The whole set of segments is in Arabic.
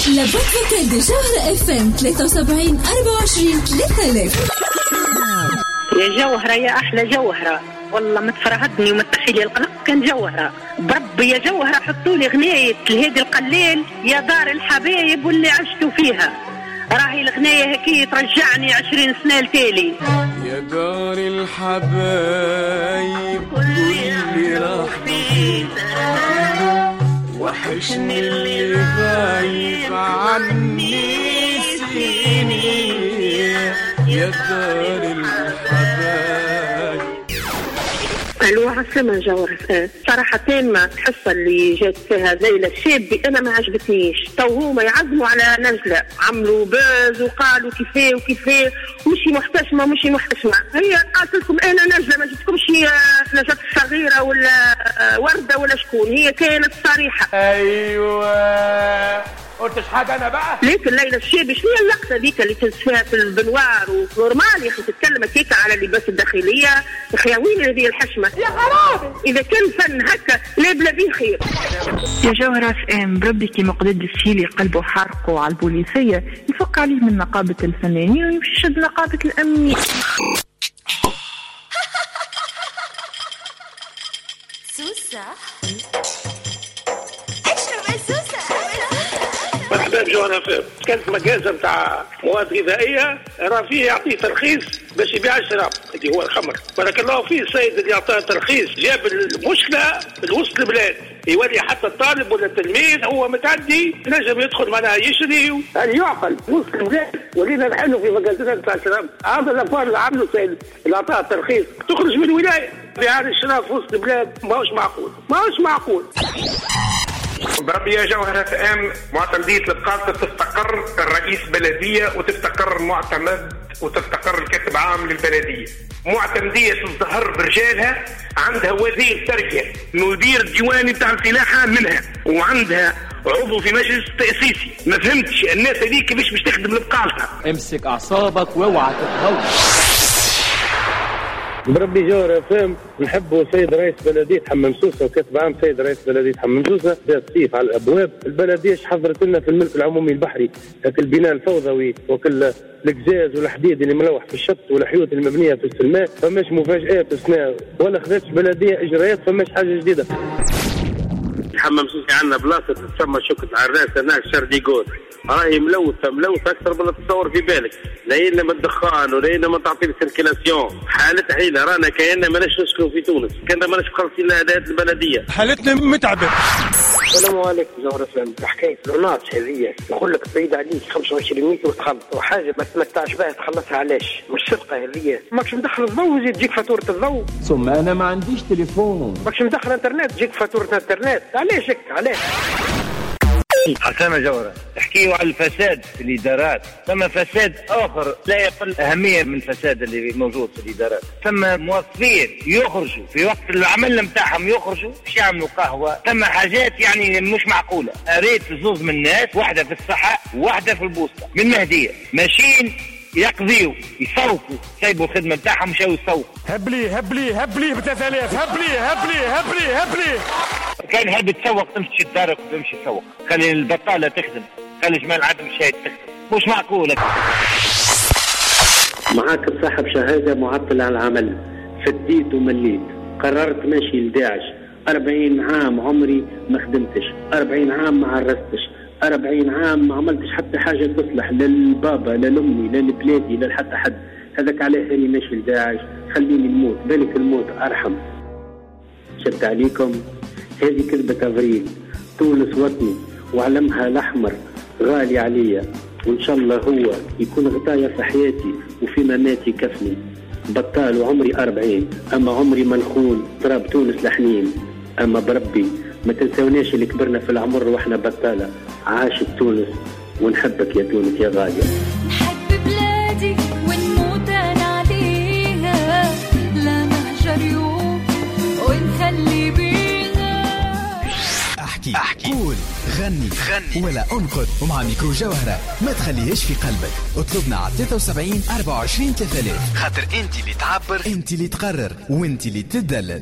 لابد فوكال دي جوهرة اف ام 73 24 3000. يا جوهرة يا أحلى جوهرة، والله ما تفرهدني وما تخيلي القلق كان جوهرة بربي يا جوهرة. حطوا لي غنية الهادي القليل يا دار الحبايب واللي عشتوا فيها، راهي الغنية هكي ترجعني 20 سنة لتالي. يا دار الحبايب واللي راح فيها، وحشني اللي غايب عني سنين، يا دار الحبايب. الو عسلامة جوهرة، صراحة ما الحصة اللي جات فيها ليلى الشابي أنا ما عجبتنيش. تو هما يعزموا على نجلة، عملوا باز وقالوا كيفاه وكيفاه، مشي محتشمة مشي محتشمة. هي قالت لكم أنا نجلة، ما جبتكمش نجلة صغيرة ولا وردة ولا شكون، هي كانت صريحة. أيوة قلتش حاجة أنا بقى. لكن ليلى الشابي شنو اللقطة ذيك اللي تنس فيها في البنوار ونورمال يا أخي تتكلم هيك على اللباس الداخلية؟ يا وين هذه الحشمة يا خرابي؟ إذا كان فن هكا لا بلا بيه خير. يا جوهرة بربي كي مقدد السيلي قلبه حارقه على البوليسية، يفك عليه من نقابة الفنانين ويمشي يشد نقابة الأمنية. سوسة مرحبا بجوهرة فهم. كانت مجازة متاع مواد غذائية راه فيه يعطيه ترخيص باش يبيع الشراب اللي هو الخمر، بارك الله فيه السيد اللي يعطيه ترخيص جاب المشكلة لوسط البلاد، يولي حتى الطالب ولا التلميذ هو متعدي نجم يدخل معناها يشري. هل يعقل وسط البلاد ولينا نحلوا في مجازات متاع الشراب؟ هذا الافوار اللي عملوا السيد اللي اعطاه الترخيص تخرج من الولاية بيع الشراب في وسط البلاد، ماهوش معقول ماهوش معقول. بربي يا جوهرة معتمدية البقالة تستقر الرئيس بلدية وتستقر معتمد وتستقر الكاتب عام للبلدية. معتمدية تزدهر برجالها، عندها وزير تربية مدير الديواني بتاع الفلاحة منها، وعندها عضو في مجلس تأسيسي. ما فهمتش الناس هذيك كيفاش باش تخدم البقالة. امسك أعصابك واوعى تتهور. بربي جوهرة فهم نحبوا سيد رئيس بلدية حمام سوسة وكاتب عام سيد رئيس بلدية حمام سوسة ذات سيف على الأبواب. البلدية حضرت لنا في الملك العمومي البحري هك البناء الفوضوي وكل القزاز والحديد اللي ملوح في الشط والحيوط المبنية في السلماء. فماش مفاجآت السنة ولا خذتش بلدية إجراءات، فماش حاجة جديدة. حمام سوسي عندنا بلاصة تسمى شكت عراس هناك شرديقود، راهي ملوثة أكثر من تتصور في بالك، لا من الدخان ولا من تعطيل السيركيلاسيون. حالة حيلة رانا كأننا ماناش نسكنوا في تونس، كأننا ماناش مخلصين أداة البلدية، حالتنا متعبة. السلام عليكم جوهرة فهم. حكاية لونات هذه يقول لك بعيد عليك 25 متر وتخلص وحاجة ما تمتعش بها تخلصها، علاش؟ مش صدقة هذه، ماكش مدخل الضوء يجي تجيك فاتورة الضوء، ثم أنا ما عنديش تليفون، ماكش مدخل انترنت تجيك فاتورة انترنت، علاش هيك علاش؟ حسنا جوهرة احكيوا على الفساد في الإدارات. ثم فساد آخر لا يقل أهمية من الفساد اللي موجود في الإدارات. ثم موظفين يخرجوا في وقت العمل متاعهم يخرجوا باش يعملوا قهوة. ثم حاجات يعني مش معقولة. أريد زوز من الناس، واحدة في الصحة وواحدة في البوسطة من مهدية، ماشيين يقضيوا يسوقوا، سايبوا الخدمة متاعهم مشاو يسوقوا. هبلي ب3000 هبلي. كان هل بتسوق تمشي تدارك وتمشي تسوق، خلي البطالة تخدم، خلي جمال عدم الشاهد تخدم، مش معقولة. معاك صاحب شهادة معطلة على العمل، فديت ومليت، قررت ماشي لداعش، 40 عام عمري ما خدمتش، 40 عام ما عرستش، 40 عام ما عملتش حتى حاجة تصلح للبابا للأمي للبلادي لحتى حد. هذاك عليه هاني ماشي لداعش، خليني نموت، بالك الموت أرحم. شد عليكم، هذه كذبة أفريل. تونس وطني وعلمها الأحمر غالي عليا، وإن شاء الله هو يكون غطايا في حياتي وفي مماتي كفني. بطال وعمري 40، أما عمري منخون تراب تونس لحنين. أما بربي ما تنسوناش اللي كبرنا في العمر وإحنا بطالة. عاشت تونس ونحبك يا تونس يا غالية. نحب بلادي ونموت أنا عليها، لا نهجر يوم ونخلي بيها. أحكي احكي قول غني ولا انقد، ومع ميكرو جوهرة ما تخليهش في قلبك. اطلبنا على 73 24 3000، خاطر انت اللي تعبر، انت اللي تقرر، وانت اللي تدلل.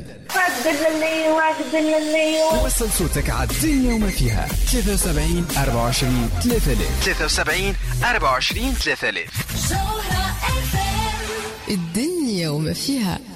وصل صوتك على الدنيا وما فيها. 73 24 3000، 73 24 3000. الدنيا وما فيها.